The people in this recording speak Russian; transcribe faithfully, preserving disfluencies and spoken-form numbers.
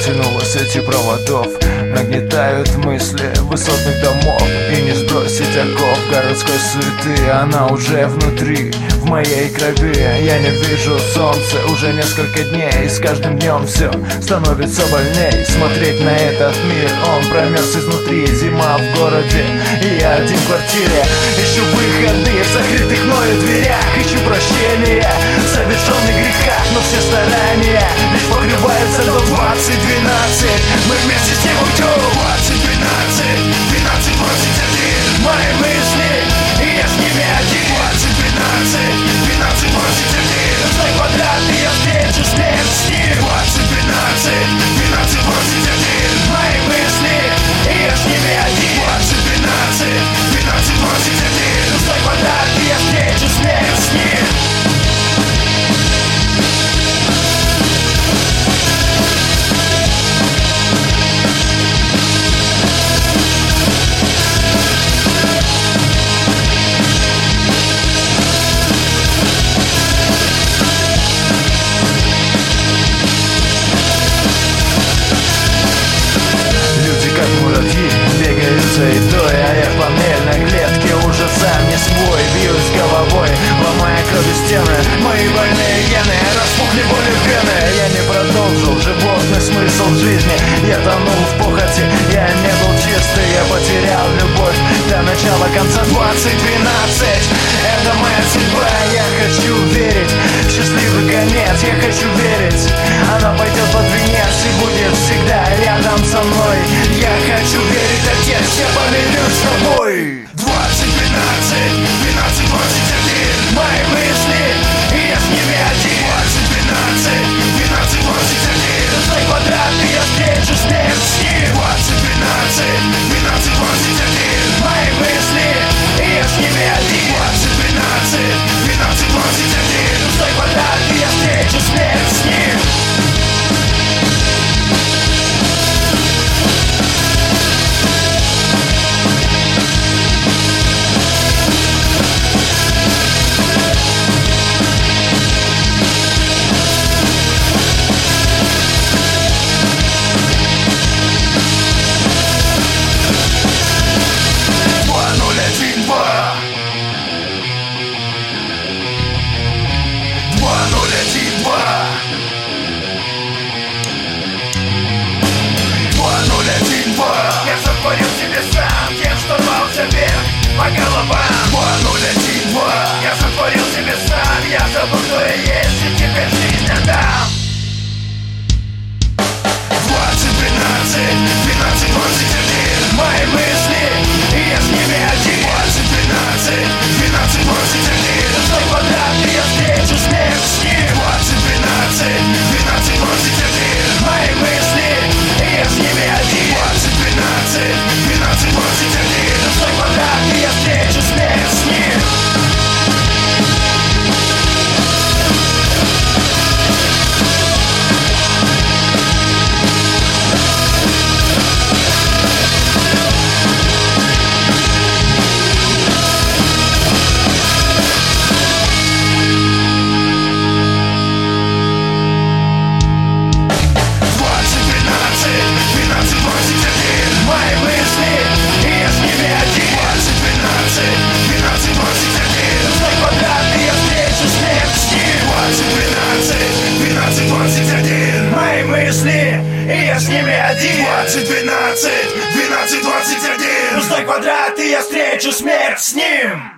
протянулась сети проводов, нагнетают мысли высотных домов. И не сбросить оков городской суеты, она уже внутри, в моей крови. Я не вижу солнца уже несколько дней, и с каждым днем все становится больней. Смотреть на этот мир, он промерз изнутри. Зима в городе, и я один в квартире. Ищу выходы в закрытых мною дверях, ищу прощения в совершенных грехах, но все старания лишь покрываются до двадцать двенадцать. Мы вместе с ним уйдем. Двадцать двенадцать, двенадцать двадцать один. Мои мысли, и я с ними один. Двадцать двенадцать, двенадцать двадцать один. Свой квадрат, и я встречу смерть с ним. Двадцать двенадцать, двенадцать двадцать один. Мои мысли, и я с ними один. Двадцать двенадцать, двенадцать двадцать один. Свой квадрат, и я встречу смерть с ним. За едой, а я в панельной клетке уже сам не свой. Бьюсь головой, ломая кровью стены. Мои больные гены распухли болью вены. Я не продолжил животный смысл жизни. Я тонул в похоти, я не был чистый. Я потерял любовь до начала конца. Двадцать двенадцать, это моя судьба. Я хочу верить в счастливый конец. Я хочу верить, она пойдет под венец и будет всегда рядом со мной. Я хочу верить, отец, я помирюсь с тобой. Двадцать двенадцать, двенадцать двадцать один. Мои мысли, и я с ними один. Двадцать двенадцать, двенадцать двадцать один. Свой квадрат, и я встречу смерть с ним. Двадцать двенадцать, двенадцать двадцать один. Мои мысли, и я с ними один. Двадцать двенадцать, двенадцать двадцать один. Свой квадрат, и я встречу смерть с ним. Я сотворил себе сам тем, что рвался вверх по головам. Два ноль один два. Я сотворил себе сам, я забыл, кто я есть, и теперь жизнь отдам. Двадцать двенадцать, двенадцать двадцать один. Мои мысли, и я с ними один. Двадцать двенадцать, двенадцать двадцать один. Свой квадрат, и я встречу смерть с ним. Двадцать двенадцать, двенадцать двадцать один. Мои мысли, и я с ними один. Двадцать двенадцать, двенадцать двадцать один. Свой квадрат, и я встречу смерть с ним. И я с ними один. Двадцать двенадцать, двенадцать двадцать один. Пустой квадрат, и я встречу смерть с ним.